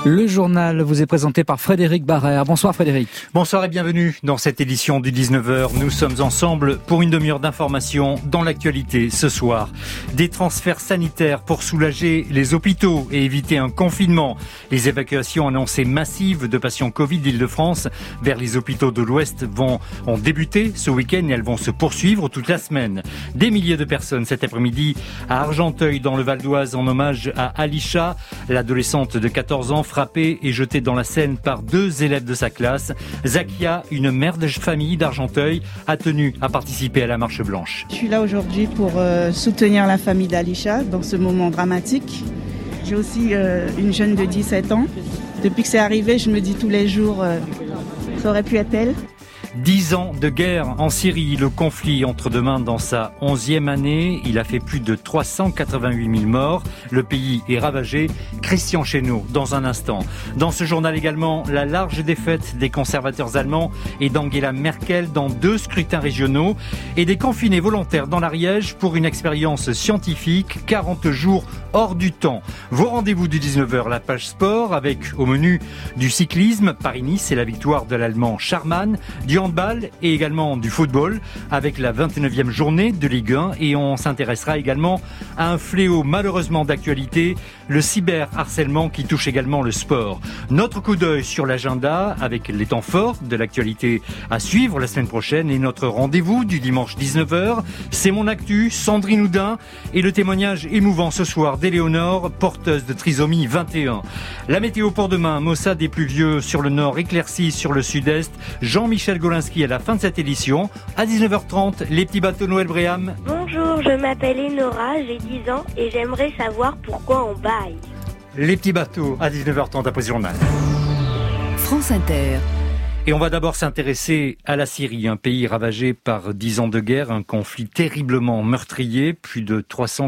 Le journal vous est présenté par Frédéric Barrère. Bonsoir Frédéric. Bonsoir et bienvenue dans cette édition du 19h. Nous sommes ensemble pour une demi-heure d'information dans l'actualité ce soir. Des transferts sanitaires pour soulager les hôpitaux et éviter un confinement. Les évacuations annoncées massives de patients Covid d'Île-de-France vers les hôpitaux de l'Ouest ont débuté ce week-end et elles vont se poursuivre toute la semaine. Des milliers de personnes cet après-midi à Argenteuil dans le Val d'Oise en hommage à Alisha, l'adolescente de 14 ans frappée et jetée dans la Seine par 2 élèves de sa classe. Zakia, une mère de famille d'Argenteuil, a tenu à participer à la marche blanche. Je suis là aujourd'hui pour soutenir la famille d'Alisha dans ce moment dramatique. J'ai aussi une jeune de 17 ans. Depuis que c'est arrivé, je me dis tous les jours, ça aurait pu être elle. 10 ans de guerre en Syrie. Le conflit entre demain dans sa 11e année. Il a fait plus de 388 000 morts. Le pays est ravagé. Christian Chesneau, dans un instant. Dans ce journal également, la large défaite des conservateurs allemands et d'Angela Merkel dans 2 scrutins régionaux et des confinés volontaires dans l'Ariège pour une expérience scientifique. 40 jours hors du temps. Vos rendez-vous du 19h, la page sport avec au menu du cyclisme, Paris-Nice et la victoire de l'Allemand Scharmann, du handball et également du football avec la 29e journée de Ligue 1 et on s'intéressera également à un fléau malheureusement d'actualité, le cyberharcèlement qui touche également le sport. Notre coup d'œil sur l'agenda avec les temps forts de l'actualité à suivre la semaine prochaine et notre rendez-vous du dimanche 19h, c'est mon actu, Sandrine Houdin et le témoignage émouvant ce soir d'Éléonore, porteuse de trisomie 21. La météo pour demain, maussade des pluvieux sur le nord, éclaircies sur le sud-est, Jean-Michel Golinski à la fin de cette édition. À 19h30, les petits bateaux Noël Bréham. Bonjour, je m'appelle Enora, j'ai 10 ans et j'aimerais savoir pourquoi on baille. Les petits bateaux à 19h30 après ce journal. France Inter. Et on va d'abord s'intéresser à la Syrie, un pays ravagé par 10 ans de guerre, un conflit terriblement meurtrier, plus de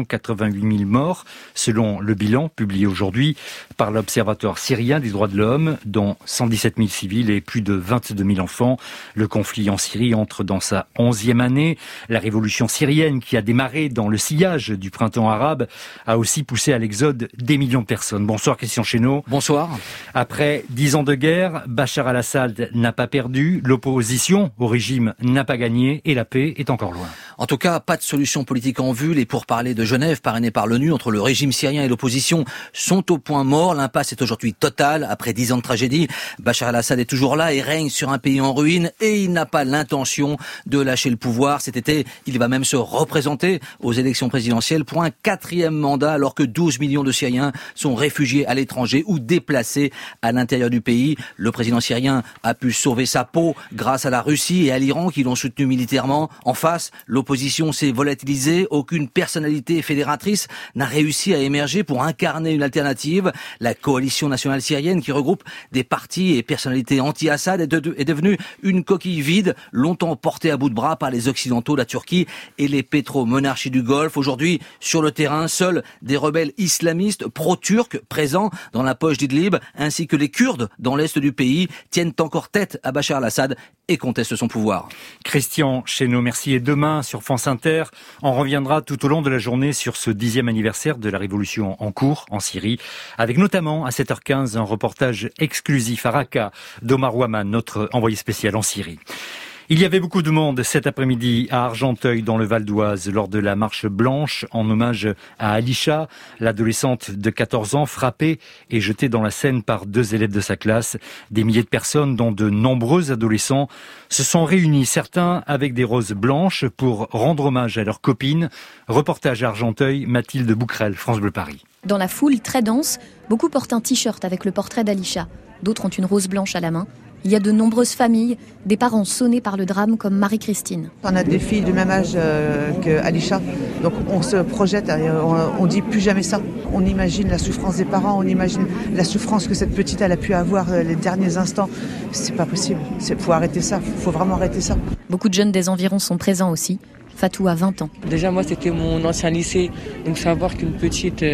388 000 morts, selon le bilan publié aujourd'hui par l'Observatoire syrien des droits de l'homme, dont 117 000 civils et plus de 22 000 enfants. Le conflit en Syrie entre dans sa 11e année. La révolution syrienne, qui a démarré dans le sillage du printemps arabe, a aussi poussé à l'exode des millions de personnes. Bonsoir Christian Chesneau. Bonsoir. Après 10 ans de guerre, Bachar al-Assad n'a pas perdu, l'opposition au régime n'a pas gagné et la paix est encore loin. En tout cas, pas de solution politique en vue. Les pourparlers de Genève, parrainés par l'ONU, entre le régime syrien et l'opposition, sont au point mort. L'impasse est aujourd'hui totale. Après 10 ans de tragédie, Bachar al-Assad est toujours là et règne sur un pays en ruine et il n'a pas l'intention de lâcher le pouvoir. Cet été, il va même se représenter aux élections présidentielles pour un 4e mandat alors que 12 millions de Syriens sont réfugiés à l'étranger ou déplacés à l'intérieur du pays. Le président syrien a pu sauver sa peau grâce à la Russie et à l'Iran qui l'ont soutenu militairement. En face, l'opposition s'est volatilisée. Aucune personnalité fédératrice n'a réussi à émerger pour incarner une alternative. La coalition nationale syrienne qui regroupe des partis et personnalités anti-Assad est devenue une coquille vide, longtemps portée à bout de bras par les Occidentaux, la Turquie et les pétromonarchies du Golfe. Aujourd'hui, sur le terrain, seuls des rebelles islamistes pro-turcs présents dans la poche d'Idlib, ainsi que les Kurdes dans l'est du pays, tiennent encore tête à Bachar al-Assad et conteste son pouvoir. Christian Chesneau, merci. Et demain, sur France Inter, on reviendra tout au long de la journée sur ce 10e anniversaire de la révolution en cours en Syrie, avec notamment à 7h15 un reportage exclusif à Raqqa d'Omar Ouaman, notre envoyé spécial en Syrie. Il y avait beaucoup de monde cet après-midi à Argenteuil dans le Val d'Oise lors de la marche blanche en hommage à Alisha, l'adolescente de 14 ans frappée et jetée dans la Seine par 2 élèves de sa classe. Des milliers de personnes, dont de nombreux adolescents, se sont réunis, certains avec des roses blanches pour rendre hommage à leurs copines. Reportage à Argenteuil, Mathilde Bouquerel, France Bleu Paris. Dans la foule très dense, beaucoup portent un t-shirt avec le portrait d'Alisha. D'autres ont une rose blanche à la main. Il y a de nombreuses familles, des parents sonnés par le drame comme Marie-Christine. On a des filles du même âge qu'Alisha, donc on se projette, on dit plus jamais ça. On imagine la souffrance des parents, on imagine la souffrance que cette petite elle a pu avoir les derniers instants. C'est pas possible, faut arrêter ça, faut vraiment arrêter ça. Beaucoup de jeunes des environs sont présents aussi. Fatou a 20 ans. Déjà moi c'était mon ancien lycée, donc savoir qu'une petite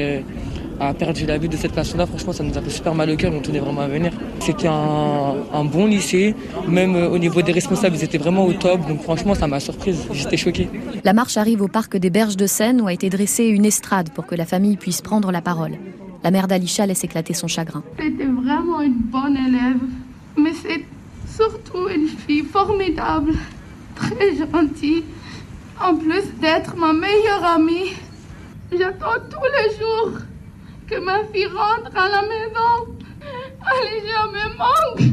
a perdu la vie de cette personne-là, franchement ça nous a fait super mal au cœur, on tenait vraiment à venir. C'était un bon lycée, même au niveau des responsables ils étaient vraiment au top, donc franchement ça m'a surprise, j'étais choquée. La marche arrive au parc des Berges de Seine où a été dressée une estrade pour que la famille puisse prendre la parole. La mère d'Alisha laisse éclater son chagrin. C'était vraiment vraiment une bonne élève, mais c'est surtout une fille formidable, très gentille, en plus d'être ma meilleure amie. J'attends tous les jours que ma fille rentre à la maison. Alisha me manque.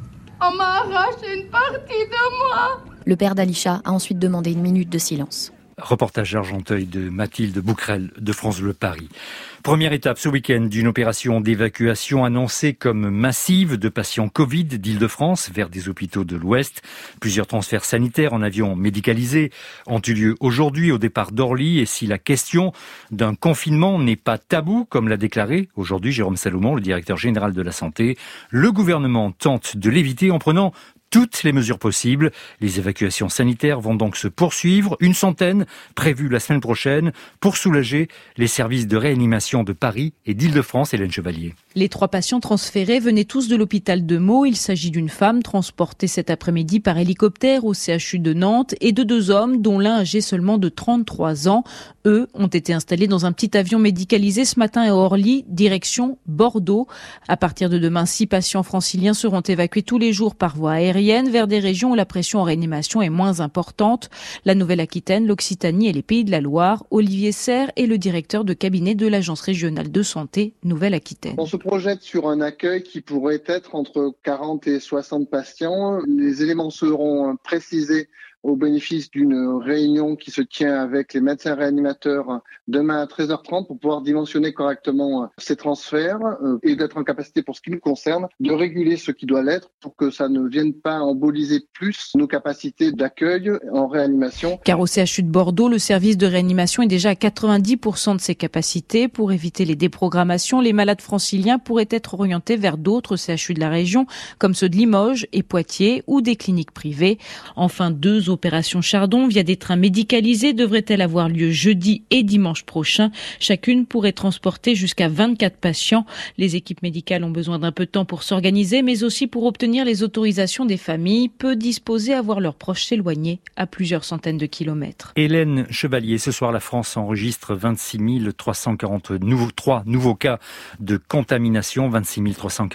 On m'a arraché une partie de moi. Le père d'Alisha a ensuite demandé une minute de silence. Reportage d'Argenteuil de Mathilde Bouquerel de France Bleu Paris. Première étape ce week-end d'une opération d'évacuation annoncée comme massive de patients Covid d'Île-de-France vers des hôpitaux de l'Ouest. Plusieurs transferts sanitaires en avion médicalisés ont eu lieu aujourd'hui au départ d'Orly. Et si la question d'un confinement n'est pas tabou, comme l'a déclaré aujourd'hui Jérôme Salomon, le directeur général de la santé, le gouvernement tente de l'éviter en prenant toutes les mesures possibles. Les évacuations sanitaires vont donc se poursuivre, 100 prévues la semaine prochaine, pour soulager les services de réanimation de Paris et d'Île-de-France. Hélène Chevalier. Les 3 patients transférés venaient tous de l'hôpital de Meaux. Il s'agit d'une femme transportée cet après-midi par hélicoptère au CHU de Nantes et de 2 hommes, dont l'un âgé seulement de 33 ans. Eux ont été installés dans un petit avion médicalisé ce matin à Orly, direction Bordeaux. À partir de demain, 6 patients franciliens seront évacués tous les jours par voie aérienne vers des régions où la pression en réanimation est moins importante. La Nouvelle-Aquitaine, l'Occitanie et les Pays de la Loire. Olivier Serre est le directeur de cabinet de l'Agence régionale de santé Nouvelle-Aquitaine. On se projette sur un accueil qui pourrait être entre 40 et 60 patients. Les éléments seront précisés au bénéfice d'une réunion qui se tient avec les médecins réanimateurs demain à 13h30 pour pouvoir dimensionner correctement ces transferts et d'être en capacité, pour ce qui nous concerne, de réguler ce qui doit l'être pour que ça ne vienne pas emboliser plus nos capacités d'accueil en réanimation. Car au CHU de Bordeaux, le service de réanimation est déjà à 90% de ses capacités. Pour éviter les déprogrammations, les malades franciliens pourraient être orientés vers d'autres CHU de la région, comme ceux de Limoges et Poitiers ou des cliniques privées. Enfin, 2 opérations Chardon via des trains médicalisés devraient-elles avoir lieu jeudi et dimanche prochain. Chacune pourrait transporter jusqu'à 24 patients. Les équipes médicales ont besoin d'un peu de temps pour s'organiser, mais aussi pour obtenir les autorisations des familles, peu disposées à voir leurs proches s'éloigner à plusieurs centaines de kilomètres. Hélène Chevalier, ce soir la France enregistre 26 343 nouveaux cas de contamination, 26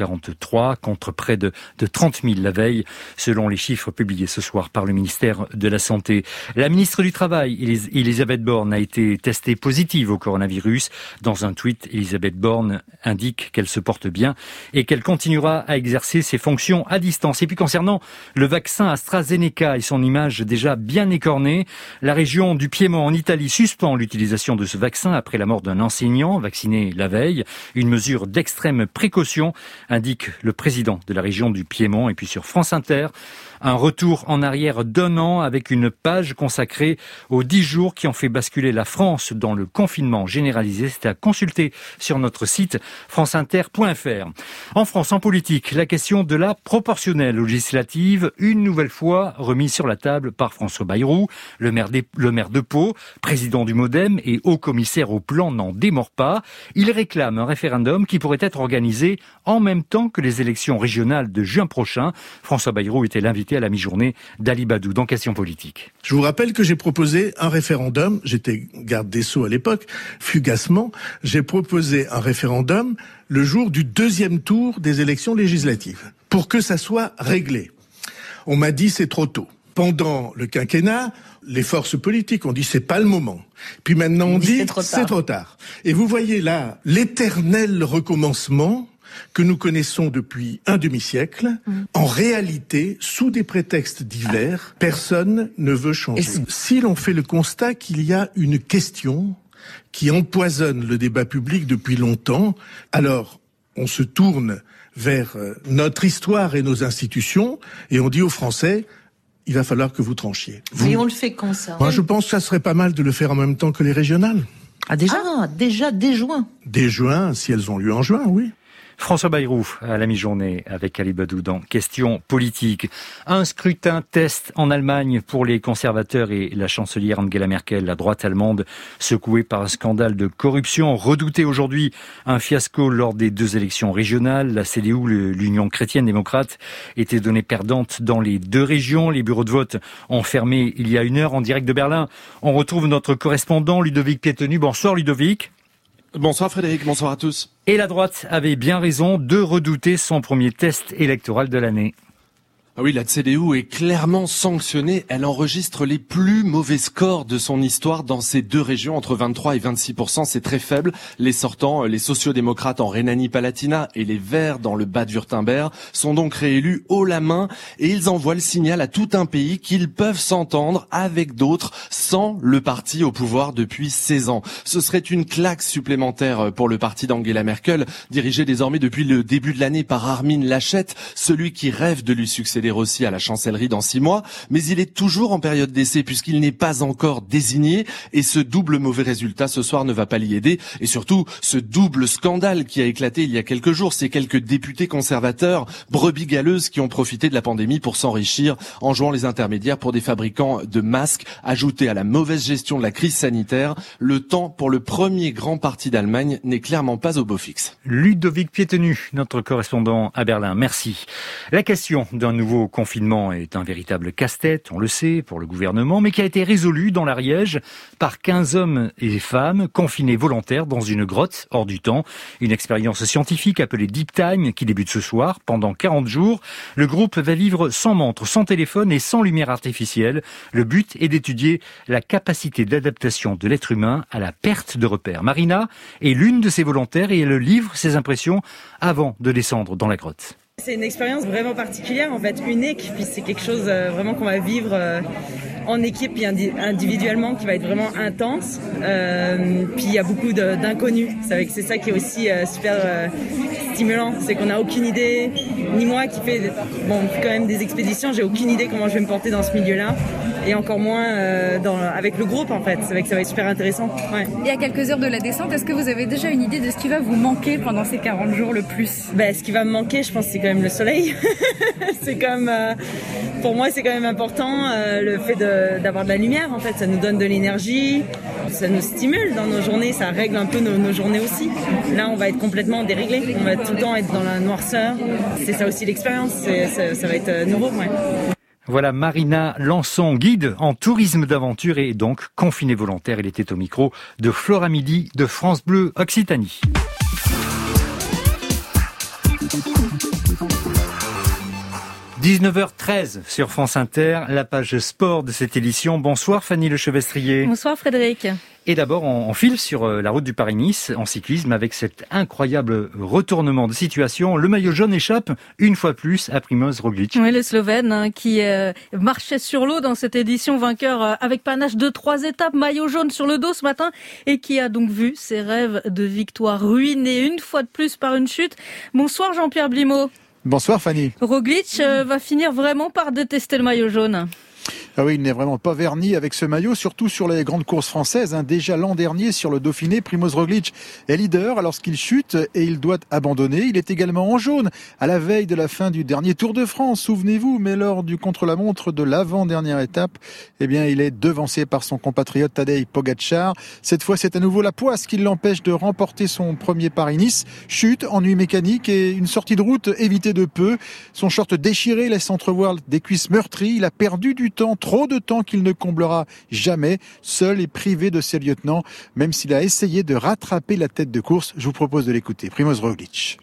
343 contre près de 30 000 la veille, selon les chiffres publiés ce soir par le ministère de la Santé. La ministre du Travail, Elisabeth Borne, a été testée positive au coronavirus. Dans un tweet, Elisabeth Borne indique qu'elle se porte bien et qu'elle continuera à exercer ses fonctions à distance. Et puis concernant le vaccin AstraZeneca et son image déjà bien écornée, la région du Piémont en Italie suspend l'utilisation de ce vaccin après la mort d'un enseignant vacciné la veille. Une mesure d'extrême précaution, indique le président de la région du Piémont. Et puis sur France Inter, un retour en arrière d'1 an avec une page consacrée aux 10 jours qui ont fait basculer la France dans le confinement généralisé. C'est à consulter sur notre site franceinter.fr. En France, en politique, la question de la proportionnelle législative, une nouvelle fois remise sur la table par François Bayrou, le maire de Pau, président du MoDem et haut commissaire au plan, n'en démord pas. Il réclame un référendum qui pourrait être organisé en même temps que les élections régionales de juin prochain. François Bayrou était l'invité à la mi-journée d'Ali Badou dans Questions politiques. Je vous rappelle que j'ai proposé un référendum, j'étais garde des Sceaux à l'époque, fugacement, j'ai proposé un référendum le jour du 2e tour des élections législatives, pour que ça soit réglé. On m'a dit c'est trop tôt. Pendant le quinquennat, les forces politiques ont dit c'est pas le moment. Puis maintenant on dit c'est trop tard. Et vous voyez là l'éternel recommencement que nous connaissons depuis un demi-siècle. En réalité, sous des prétextes divers, personne ne veut changer. Si l'on fait le constat qu'il y a une question qui empoisonne le débat public depuis longtemps, alors on se tourne vers notre histoire et nos institutions et on dit aux Français, il va falloir que vous tranchiez. Et on le fait quand ça? Moi, je pense que ça serait pas mal de le faire en même temps que les régionales. Ah déjà dès juin. Dès juin, si elles ont lieu en juin, oui. François Bayrou à la mi-journée avec Ali Badou dans Questions politiques. Un scrutin test en Allemagne pour les conservateurs et la chancelière Angela Merkel, la droite allemande, secouée par un scandale de corruption. Redouté aujourd'hui un fiasco lors des 2 élections régionales. La CDU, l'Union chrétienne démocrate, était donnée perdante dans les 2 régions. Les bureaux de vote ont fermé il y a 1 heure en direct de Berlin. On retrouve notre correspondant Ludovic Piétenu. Bonsoir Ludovic. Bonsoir Frédéric, bonsoir à tous. Et la droite avait bien raison de redouter son premier test électoral de l'année. Ah oui, la CDU est clairement sanctionnée. Elle enregistre les plus mauvais scores de son histoire dans ces deux régions, entre 23 et 26%. C'est très faible. Les sortants, les sociodémocrates en Rhénanie-Palatinat et les Verts dans le Bade-Wurtemberg sont donc réélus haut la main et ils envoient le signal à tout un pays qu'ils peuvent s'entendre avec d'autres sans le parti au pouvoir depuis 16 ans. Ce serait une claque supplémentaire pour le parti d'Angela Merkel, dirigé désormais depuis le début de l'année par Armin Laschet, celui qui rêve de lui succéder aussi à la chancellerie dans 6 mois, mais il est toujours en période d'essai puisqu'il n'est pas encore désigné et ce double mauvais résultat ce soir ne va pas l'y aider et surtout ce double scandale qui a éclaté il y a quelques jours, ces quelques députés conservateurs, brebis galeuses qui ont profité de la pandémie pour s'enrichir en jouant les intermédiaires pour des fabricants de masques, ajouté à la mauvaise gestion de la crise sanitaire, le temps pour le premier grand parti d'Allemagne n'est clairement pas au beau fixe. Ludovic Piétenu, notre correspondant à Berlin, merci. La question d'un nouveau confinement est un véritable casse-tête, on le sait, pour le gouvernement, mais qui a été résolu dans l'Ariège par 15 hommes et femmes confinés volontaires dans une grotte hors du temps. Une expérience scientifique appelée Deep Time qui débute ce soir. Pendant 40 jours, le groupe va vivre sans montre, sans téléphone et sans lumière artificielle. Le but est d'étudier la capacité d'adaptation de l'être humain à la perte de repères. Marina est l'une de ces volontaires et elle livre ses impressions avant de descendre dans la grotte. C'est une expérience vraiment particulière, en fait, unique, puis c'est quelque chose vraiment qu'on va vivre en équipe et individuellement qui va être vraiment intense. Puis il y a beaucoup d'inconnus. C'est ça qui est aussi super stimulant, c'est qu'on n'a aucune idée, ni moi qui fais quand même des expéditions, j'ai aucune idée comment je vais me porter dans ce milieu-là. Et encore moins avec le groupe en fait, c'est vrai que ça va être super intéressant. Ouais. Et à quelques heures de la descente, est-ce que vous avez déjà une idée de ce qui va vous manquer pendant ces 40 jours le plus ? Ce qui va me manquer, je pense, c'est quand même le soleil. C'est comme, pour moi, c'est quand même important le fait d'avoir de la lumière en fait, ça nous donne de l'énergie, ça nous stimule dans nos journées, ça règle un peu nos journées aussi. Là, on va être complètement déréglé, on va tout le temps être dans la noirceur. C'est ça aussi l'expérience, ça va être nouveau. Ouais. Voilà Marina Lançon, guide en tourisme d'aventure et donc confinée volontaire. Elle était au micro de Flora Midi de France Bleu Occitanie. « 19h13 sur France Inter, la page sport de cette édition. Bonsoir Fanny Lechevestrier. Bonsoir Frédéric. Et d'abord, on file sur la route du Paris-Nice en cyclisme avec cet incroyable retournement de situation. Le maillot jaune échappe une fois plus à Primož Roglič. Oui, le Slovène qui marchait sur l'eau dans cette édition, vainqueur avec panache de 3 étapes, maillot jaune sur le dos ce matin et qui a donc vu ses rêves de victoire ruinés une fois de plus par une chute. Bonsoir Jean-Pierre Blimaud. Bonsoir Fanny. Roglič va finir vraiment par détester le maillot jaune. Ah oui, il n'est vraiment pas verni avec ce maillot, surtout sur les grandes courses françaises. Déjà l'an dernier, sur le Dauphiné, Primož Roglič est leader alors qu'il chute et il doit abandonner. Il est également en jaune à la veille de la fin du dernier Tour de France, souvenez-vous, mais lors du contre-la-montre de l'avant-dernière étape, il est devancé par son compatriote Tadej Pogačar. Cette fois, c'est à nouveau la poisse qui l'empêche de remporter son premier Paris-Nice. Chute, ennui mécanique et une sortie de route évitée de peu. Son short déchiré laisse entrevoir des cuisses meurtries. Il a perdu du temps, trop de temps qu'il ne comblera jamais, seul et privé de ses lieutenants, même s'il a essayé de rattraper la tête de course. Je vous propose de l'écouter. Primož Roglič.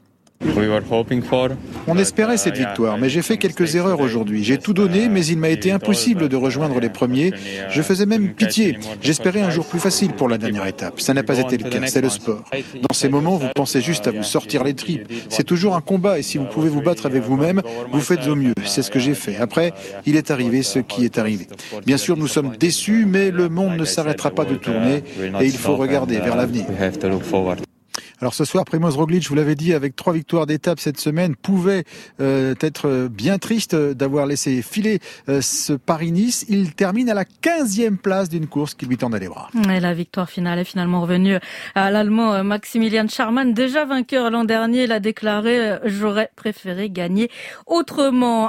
On espérait cette victoire, mais j'ai fait quelques erreurs aujourd'hui. J'ai tout donné, mais il m'a été impossible de rejoindre les premiers. Je faisais même pitié. J'espérais un jour plus facile pour la dernière étape. Ça n'a pas été le cas, c'est le sport. Dans ces moments, vous pensez juste à vous sortir les tripes. C'est toujours un combat et si vous pouvez vous battre avec vous-même, vous faites au mieux. C'est ce que j'ai fait. Après, il est arrivé ce qui est arrivé. Bien sûr, nous sommes déçus, mais le monde ne s'arrêtera pas de tourner et il faut regarder vers l'avenir. Alors ce soir, Primož Roglič, je vous l'avais dit, avec 3 victoires d'étape cette semaine, pouvait être bien triste d'avoir laissé filer ce Paris-Nice. Il termine à la 15e place d'une course qui lui tendait les bras. Et la victoire finale est finalement revenue à l'Allemand Maximilian Schachmann. Déjà vainqueur l'an dernier, il a déclaré « J'aurais préféré gagner autrement ».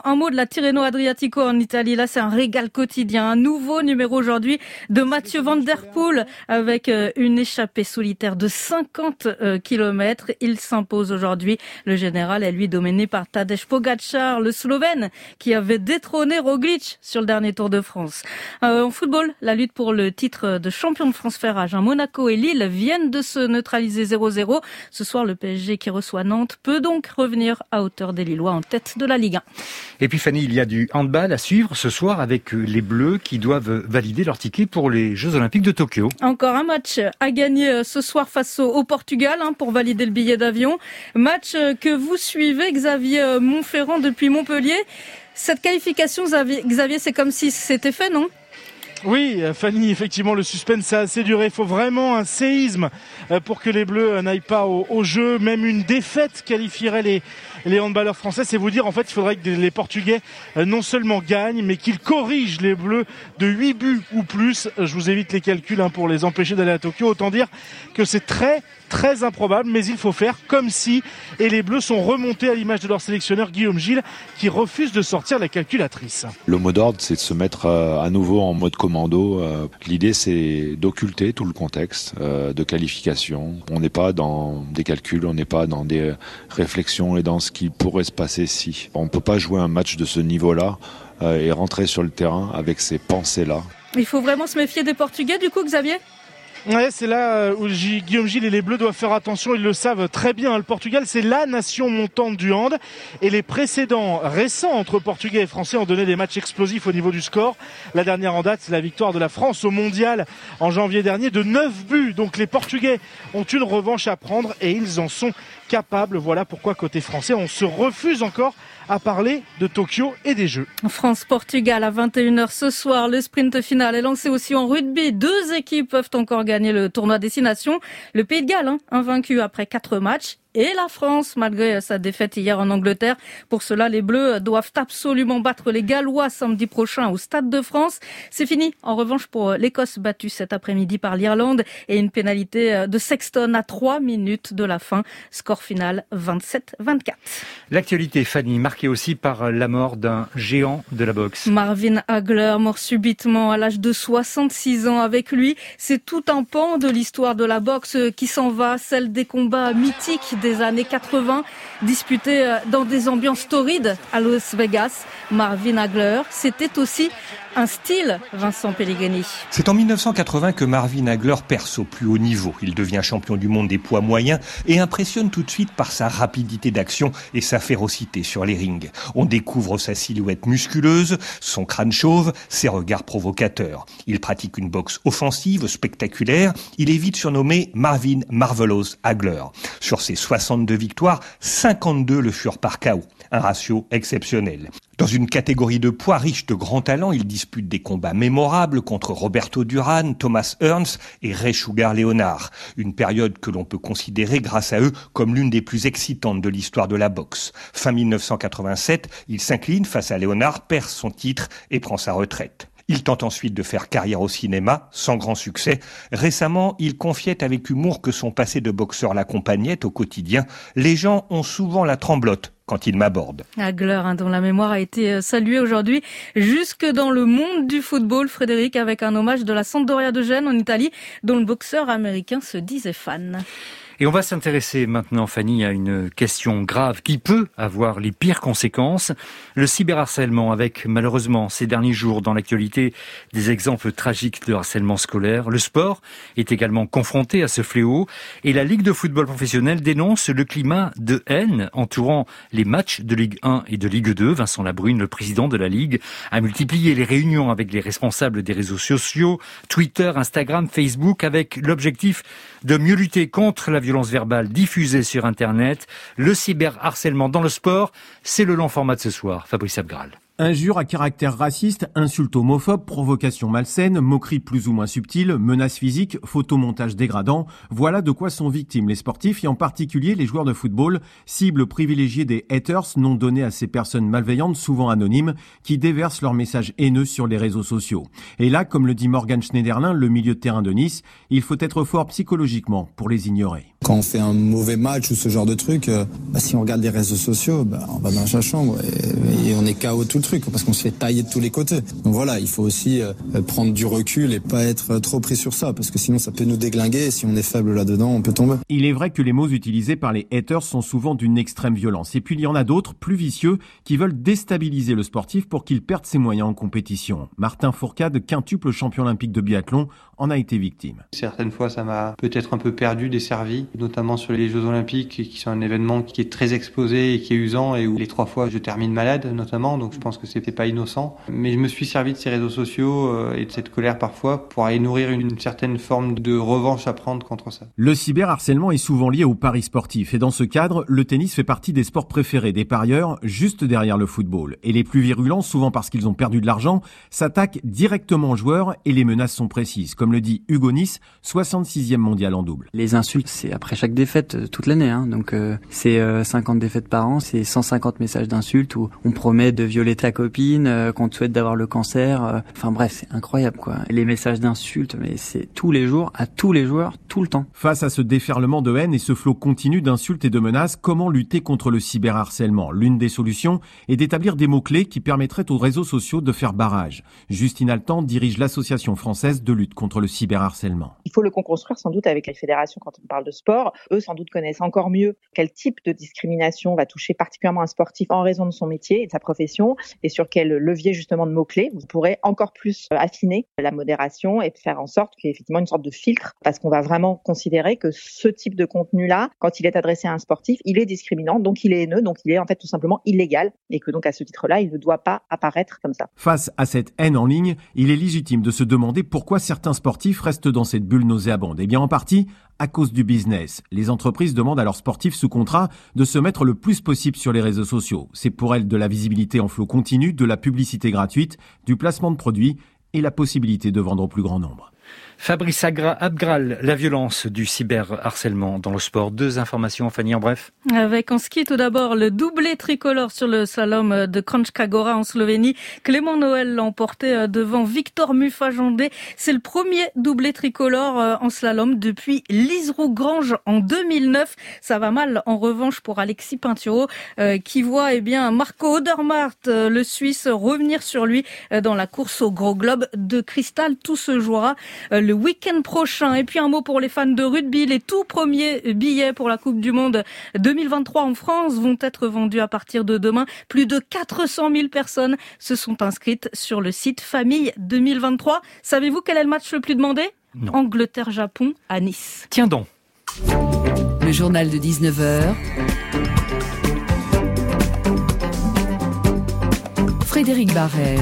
Un mot de la Tirreno Adriatico en Italie. Là, c'est un régal quotidien. Un nouveau numéro aujourd'hui de Mathieu Van Der Poel avec une échappée solitaire de 50 km. Il s'impose aujourd'hui. Le général est lui dominé par Tadej Pogačar, le Slovène, qui avait détrôné Roglič sur le dernier Tour de France. En football, la lutte pour le titre de champion de France fait rage. Monaco et Lille viennent de se neutraliser 0-0. Ce soir, le PSG qui reçoit Nantes peut donc revenir à hauteur des Lillois en tête de la Ligue 1. Et puis Fanny, il y a du handball à suivre ce soir avec les Bleus qui doivent valider leur ticket pour les Jeux Olympiques de Tokyo. Encore un match à gagner ce soir face au Portugal pour valider le billet d'avion. Match que vous suivez, Xavier Montferrand, depuis Montpellier. Cette qualification, Xavier, c'est comme si c'était fait, non ? Oui, Fanny, effectivement, le suspense a assez duré. Il faut vraiment un séisme pour que les Bleus n'aillent pas au jeu. Même une défaite qualifierait les handballeurs français. C'est vous dire, en fait, il faudrait que les Portugais non seulement gagnent, mais qu'ils corrigent les Bleus de 8 buts ou plus. Je vous évite les calculs pour les empêcher d'aller à Tokyo. Autant dire que c'est très improbable, mais il faut faire comme si. Et les Bleus sont remontés à l'image de leur sélectionneur Guillaume Gilles, qui refuse de sortir la calculatrice. Le mot d'ordre, c'est de se mettre à nouveau en mode commando. L'idée, c'est d'occulter tout le contexte de qualification. On n'est pas dans des calculs, on n'est pas dans des réflexions et dans ce qui pourrait se passer si. On ne peut pas jouer un match de ce niveau-là et rentrer sur le terrain avec ces pensées-là. Il faut vraiment se méfier des Portugais, du coup, Xavier ? Ouais, c'est là où Guillaume Gilles et les Bleus doivent faire attention. Ils le savent très bien. Le Portugal, c'est la nation montante du hand. Et les précédents récents entre Portugais et Français ont donné des matchs explosifs au niveau du score. La dernière en date, c'est la victoire de la France au Mondial en janvier dernier de 9 buts. Donc les Portugais ont une revanche à prendre et ils en sont capables. Voilà pourquoi côté français, on se refuse encore à parler de Tokyo et des Jeux. France-Portugal à 21h ce soir. Le sprint final est lancé aussi en rugby. 2 équipes peuvent encore gagner le tournoi destination. Le Pays de Galles, invaincu après 4 matchs. Et la France, malgré sa défaite hier en Angleterre. Pour cela, les Bleus doivent absolument battre les Gallois samedi prochain au Stade de France. C'est fini, en revanche, pour l'Écosse battue cet après-midi par l'Irlande et une pénalité de Sexton à 3 minutes de la fin. Score final 27-24. L'actualité, Fanny, marquée aussi par la mort d'un géant de la boxe. Marvin Hagler, mort subitement à l'âge de 66 ans. Avec lui, c'est tout un pan de l'histoire de la boxe qui s'en va, celle des combats mythiques des années 80, disputés dans des ambiances torrides à Las Vegas. Marvin Hagler, c'était aussi un style, Vincent Pellegrini. C'est en 1980 que Marvin Hagler perce au plus haut niveau. Il devient champion du monde des poids moyens et impressionne tout de suite par sa rapidité d'action et sa férocité sur les rings. On découvre sa silhouette musculeuse, son crâne chauve, ses regards provocateurs. Il pratique une boxe offensive, spectaculaire. Il est vite surnommé Marvin Marvelous Hagler. Sur ses 62 victoires, 52 le furent par KO. Un ratio exceptionnel. Dans une catégorie de poids riche de grands talents, il dispute des combats mémorables contre Roberto Duran, Thomas Hearns et Ray Sugar Leonard. Une période que l'on peut considérer grâce à eux comme l'une des plus excitantes de l'histoire de la boxe. Fin 1987, il s'incline face à Leonard, perd son titre et prend sa retraite. Il tente ensuite de faire carrière au cinéma, sans grand succès. Récemment, il confiait avec humour que son passé de boxeur l'accompagnait au quotidien. Les gens ont souvent la tremblote quand il m'aborde. Hagler, dont la mémoire a été saluée aujourd'hui jusque dans le monde du football, Frédéric, avec un hommage de la Sampdoria de Gênes en Italie, dont le boxeur américain se disait fan. Et on va s'intéresser maintenant, Fanny, à une question grave qui peut avoir les pires conséquences. Le cyberharcèlement, avec malheureusement ces derniers jours dans l'actualité des exemples tragiques de harcèlement scolaire. Le sport est également confronté à ce fléau et la Ligue de football professionnel dénonce le climat de haine entourant les matchs de Ligue 1 et de Ligue 2. Vincent Labrune, le président de la Ligue, a multiplié les réunions avec les responsables des réseaux sociaux, Twitter, Instagram, Facebook, avec l'objectif de mieux lutter contre la violence verbale diffusée sur Internet. Le cyberharcèlement dans le sport, c'est le long format de ce soir. Fabrice Abgral. Injures à caractère raciste, insultes homophobes, provocations malsaines, moqueries plus ou moins subtiles, menaces physiques, photomontages dégradants, voilà de quoi sont victimes les sportifs et en particulier les joueurs de football, cible privilégiée des haters, nom donné à ces personnes malveillantes, souvent anonymes, qui déversent leurs messages haineux sur les réseaux sociaux. Et là, comme le dit Morgan Schneiderlin, le milieu de terrain de Nice, il faut être fort psychologiquement pour les ignorer. Quand on fait un mauvais match ou ce genre de truc, si on regarde les réseaux sociaux, on va dans sa chambre et on est KO tout le truc, parce qu'on se fait tailler de tous les côtés. Donc voilà, il faut aussi prendre du recul et pas être trop pris sur ça, parce que sinon ça peut nous déglinguer, et si on est faible là-dedans, on peut tomber. Il est vrai que les mots utilisés par les haters sont souvent d'une extrême violence. Et puis il y en a d'autres, plus vicieux, qui veulent déstabiliser le sportif pour qu'il perde ses moyens en compétition. Martin Fourcade, quintuple champion olympique de biathlon, en a été victime. Certaines fois, ça m'a peut-être un peu perdu, desservi, notamment sur les Jeux Olympiques, qui sont un événement qui est très exposé et qui est usant, et où les 3 fois je termine malade, notamment, donc je pense que c'était pas innocent. Mais je me suis servi de ces réseaux sociaux et de cette colère parfois pour aller nourrir une certaine forme de revanche à prendre contre ça. Le cyberharcèlement est souvent lié au paris sportif, et dans ce cadre, le tennis fait partie des sports préférés des parieurs, juste derrière le football. Et les plus virulents, souvent parce qu'ils ont perdu de l'argent, s'attaquent directement aux joueurs et les menaces sont précises, comme le dit Hugo Nice, 66e mondial en double. Les insultes, c'est après chaque défaite toute l'année, donc c'est 50 défaites par an, c'est 150 messages d'insultes où on promet de violer ta copine, qu'on te souhaite d'avoir le cancer, enfin bref, c'est incroyable quoi. Les messages d'insultes, mais c'est tous les jours, à tous les joueurs, tout le temps. Face à ce déferlement de haine et ce flot continu d'insultes et de menaces, comment lutter contre le cyberharcèlement ? L'une des solutions est d'établir des mots-clés qui permettraient aux réseaux sociaux de faire barrage. Justine Altan dirige l'association française de lutte contre le cyberharcèlement. Il faut le construire sans doute avec les fédérations quand on parle de sport. Eux, sans doute, connaissent encore mieux quel type de discrimination va toucher particulièrement un sportif en raison de son métier et de sa profession, et sur quel levier justement de mots-clés vous pourrez encore plus affiner la modération et faire en sorte qu'il y ait effectivement une sorte de filtre, parce qu'on va vraiment considérer que ce type de contenu-là, quand il est adressé à un sportif, il est discriminant, donc il est haineux, donc il est en fait tout simplement illégal, et que donc à ce titre-là, il ne doit pas apparaître comme ça. Face à cette haine en ligne, il est légitime de se demander pourquoi certains sportifs restent dans cette bulle nauséabonde. Eh bien en partie à cause du business. Les entreprises demandent à leurs sportifs sous contrat de se mettre le plus possible sur les réseaux sociaux. C'est pour elles de la visibilité en flot continu, de la publicité gratuite, du placement de produits et la possibilité de vendre au plus grand nombre. Fabrice Abgral, la violence du cyberharcèlement dans le sport. 2 informations, Fanny, en bref. Avec en ski, tout d'abord, le doublé tricolore sur le slalom de Kranjska Gora en Slovénie. Clément Noël l'a emporté devant Victor Muffajandé. C'est le premier doublé tricolore en slalom depuis Liseroux-Granges en 2009. Ça va mal, en revanche, pour Alexis Pinturo, qui voit, Marco Odermatt, le Suisse, revenir sur lui dans la course au gros globe de cristal. Tout se jouera le week-end prochain. Et puis un mot pour les fans de rugby. Les tout premiers billets pour la Coupe du Monde 2023 en France vont être vendus à partir de demain. Plus de 400 000 personnes se sont inscrites sur le site Famille 2023. Savez-vous quel est le match le plus demandé ? Non. Angleterre-Japon à Nice. Tiens donc. Le journal de 19h. Frédéric Barrère.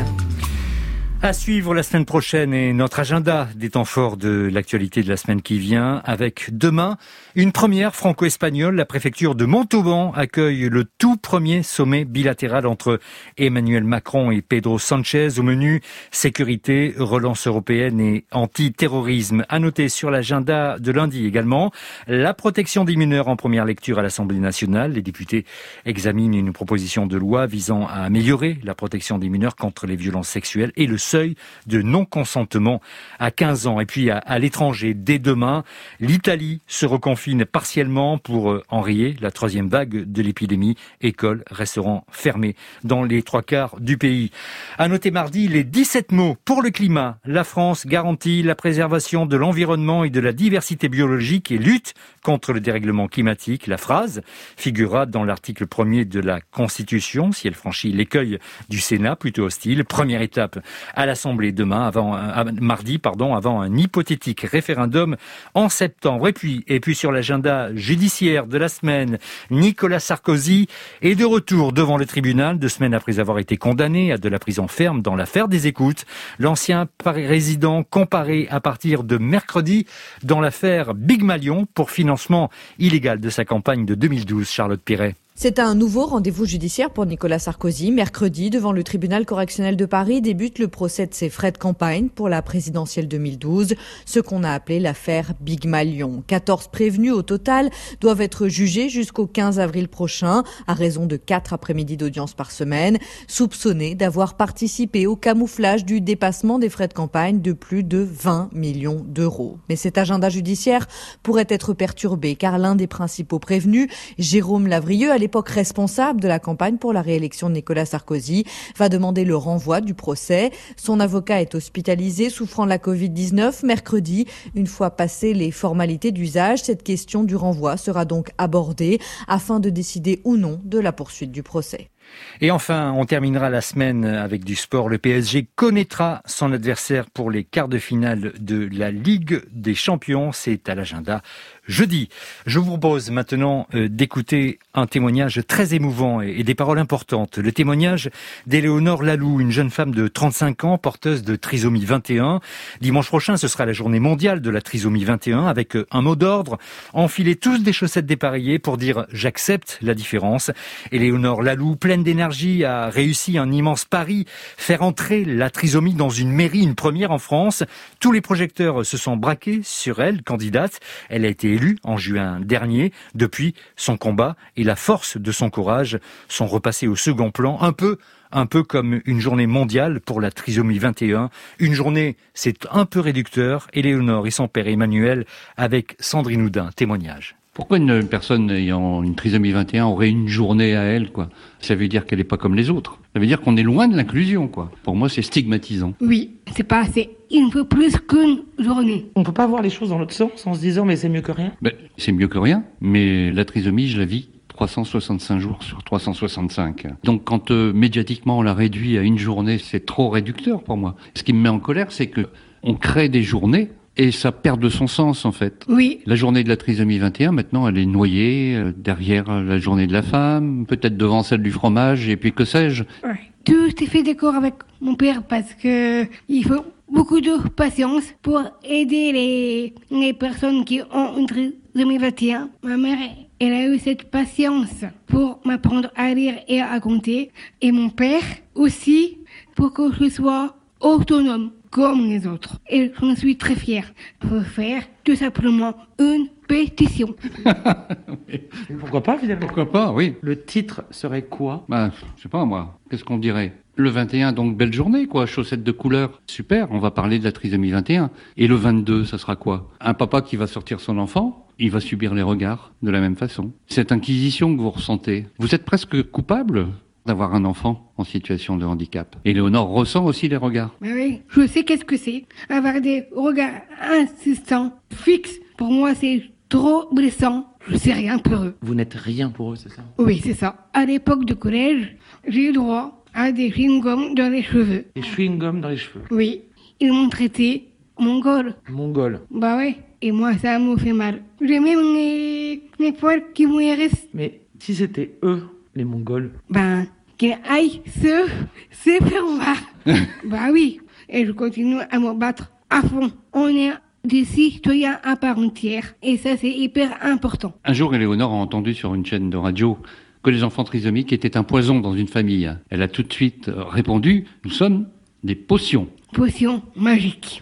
À suivre la semaine prochaine et notre agenda des temps forts de l'actualité de la semaine qui vient, avec demain une première franco-espagnole. La préfecture de Montauban accueille le tout premier sommet bilatéral entre Emmanuel Macron et Pedro Sanchez. Au menu, sécurité, relance européenne et anti-terrorisme. À noter sur l'agenda de lundi également, la protection des mineurs en première lecture à l'Assemblée nationale. Les députés examinent une proposition de loi visant à améliorer la protection des mineurs contre les violences sexuelles et le seuil de non-consentement à 15 ans. Et puis à l'étranger, dès demain, l'Italie se reconfine partiellement pour enrayer la 3e vague de l'épidémie. Écoles, restaurants fermés dans les 3/4 du pays. À noter mardi, les 17 mots pour le climat. La France garantit la préservation de l'environnement et de la diversité biologique et lutte contre le dérèglement climatique. La phrase figurera dans l'article 1er de la Constitution si elle franchit l'écueil du Sénat, plutôt hostile. Première étape à l'Assemblée demain, mardi, avant un hypothétique référendum en septembre. Et puis sur l'agenda judiciaire de la semaine, Nicolas Sarkozy est de retour devant le tribunal 2 semaines après avoir été condamné à de la prison ferme dans l'affaire des écoutes. L'ancien président comparé à partir de mercredi dans l'affaire Big Malion pour financement illégal de sa campagne de 2012. Charlotte Piret. C'est un nouveau rendez-vous judiciaire pour Nicolas Sarkozy. Mercredi, devant le tribunal correctionnel de Paris, débute le procès de ses frais de campagne pour la présidentielle 2012, ce qu'on a appelé l'affaire Big Malion. 14 prévenus au total doivent être jugés jusqu'au 15 avril prochain, à raison de 4 après-midi d'audience par semaine, soupçonnés d'avoir participé au camouflage du dépassement des frais de campagne de plus de 20 millions d'euros. Mais cet agenda judiciaire pourrait être perturbé, car l'un des principaux prévenus, Jérôme Lavrieux, à l'époque responsable de la campagne pour la réélection de Nicolas Sarkozy, va demander le renvoi du procès. Son avocat est hospitalisé, souffrant de la Covid-19. Mercredi, une fois passées les formalités d'usage, cette question du renvoi sera donc abordée afin de décider ou non de la poursuite du procès. Et enfin, on terminera la semaine avec du sport. Le PSG connaîtra son adversaire pour les quarts de finale de la Ligue des Champions. C'est à l'agenda jeudi. Je vous propose maintenant d'écouter un témoignage très émouvant et des paroles importantes. Le témoignage d'Éléonore Lalou, une jeune femme de 35 ans, porteuse de trisomie 21. Dimanche prochain, ce sera la journée mondiale de la trisomie 21 avec un mot d'ordre. Enfilez tous des chaussettes dépareillées pour dire « j'accepte la différence ». Éléonore Lalou, pleine d'énergie, a réussi un immense pari, faire entrer la trisomie dans une mairie, une première en France. Tous les projecteurs se sont braqués sur elle, candidate. Elle a été élue en juin dernier. Depuis, son combat et la force de son courage sont repassés au second plan, un peu comme une journée mondiale pour la trisomie 21. Une journée, c'est un peu réducteur. Éléonore et son père Emmanuel avec Sandrine Houdin. Témoignage. Pourquoi une personne ayant une trisomie 21 aurait une journée à elle, quoi? Ça veut dire qu'elle n'est pas comme les autres. Ça veut dire qu'on est loin de l'inclusion, quoi. Pour moi, c'est stigmatisant. Oui, c'est pas assez. Il me faut plus qu'une journée. On peut pas voir les choses dans l'autre sens en se disant mais c'est mieux que rien. C'est mieux que rien, mais la trisomie, je la vis 365 jours sur 365. Donc quand médiatiquement on la réduit à une journée, c'est trop réducteur pour moi. Ce qui me met en colère, c'est que on crée des journées et ça perd de son sens, en fait. Oui. La journée de la trisomie 21, maintenant, elle est noyée derrière la journée de la femme, peut-être devant celle du fromage, et puis que sais-je. Ouais. Tout est fait d'accord avec mon père parce que il faut beaucoup de patience pour aider les personnes qui ont une trisomie 21. Ma mère, elle a eu cette patience pour m'apprendre à lire et à compter. Et mon père aussi, pour que je sois autonome comme les autres. Et j'en suis très fière. Faut faire tout simplement une pétition. Pourquoi pas, finalement? Pourquoi pas, oui. Le titre serait quoi? Je sais pas, moi. Qu'est-ce qu'on dirait? Le 21, donc belle journée, quoi. Chaussettes de couleur. Super, on va parler de la trisomie 21. Et le 22, ça sera quoi? Un papa qui va sortir son enfant, il va subir les regards de la même façon. Cette inquisition que vous ressentez, vous êtes presque coupable d'avoir un enfant en situation de handicap. Et Léonore ressent aussi les regards. Oui, je sais qu'est-ce que c'est. Avoir des regards insistants, fixes, pour moi c'est trop blessant. Je sais rien pour eux. Vous n'êtes rien pour eux, c'est ça? Oui, c'est ça. À l'époque de collège, j'ai eu droit à des chewing-gums dans les cheveux. Des chewing-gums dans les cheveux? Oui. Ils m'ont traité mongol. Mongol? Bah ouais. Et moi, ça m'a fait mal. J'ai même mes poils qui m'ont resté. Mais si c'était eux, les Mongols? Qu'ils aillent se faire voir. Bah oui. Et je continue à me battre à fond. On est des citoyens à part entière. Et ça, c'est hyper important. Un jour, Éléonore a entendu sur une chaîne de radio que les enfants trisomiques étaient un poison dans une famille. Elle a tout de suite répondu, nous sommes des potions. Potions magiques.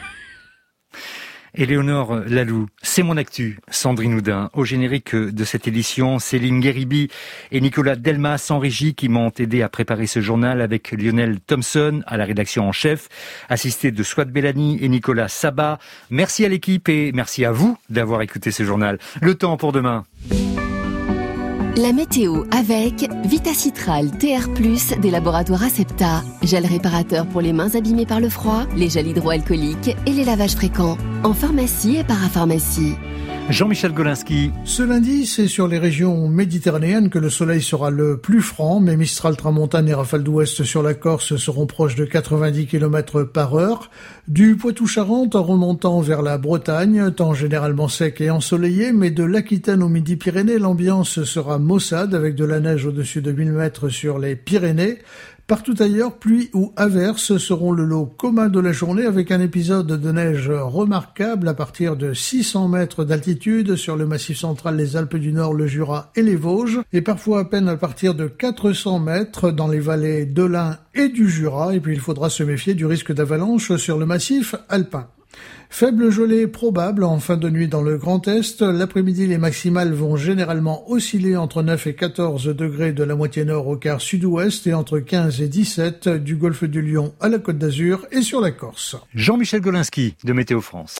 Éléonore Lalou, c'est mon actu. Sandrine Houdin, au générique de cette édition, Céline Guéribi et Nicolas Delmas en régie qui m'ont aidé à préparer ce journal avec Lionel Thompson à la rédaction en chef, assisté de Swat Bellani et Nicolas Sabat. Merci à l'équipe et merci à vous d'avoir écouté ce journal. Le temps pour demain. La météo avec Vitacitral TR+, des laboratoires Acepta. Gel réparateur pour les mains abîmées par le froid, les gels hydroalcooliques et les lavages fréquents. En pharmacie et parapharmacie. Jean-Michel Golinski. Ce lundi, c'est sur les régions méditerranéennes que le soleil sera le plus franc, mais Mistral, Tramontane et rafales d'ouest sur la Corse seront proches de 90 km par heure. Du Poitou-Charentes en remontant vers la Bretagne, temps généralement sec et ensoleillé, mais de l'Aquitaine aux Midi-Pyrénées, l'ambiance sera maussade avec de la neige au-dessus de 1000 mètres sur les Pyrénées. Partout ailleurs, pluie ou averses seront le lot commun de la journée avec un épisode de neige remarquable à partir de 600 mètres d'altitude sur le massif central, les Alpes du Nord, le Jura et les Vosges, et parfois à peine à partir de 400 mètres dans les vallées de l'Ain et du Jura, et puis il faudra se méfier du risque d'avalanche sur le massif alpin. Faible gelée probable en fin de nuit dans le Grand Est. L'après-midi, les maximales vont généralement osciller entre 9 et 14 degrés de la moitié nord au quart sud-ouest et entre 15 et 17 du golfe du Lion à la Côte d'Azur et sur la Corse. Jean-Michel Golinski de Météo France.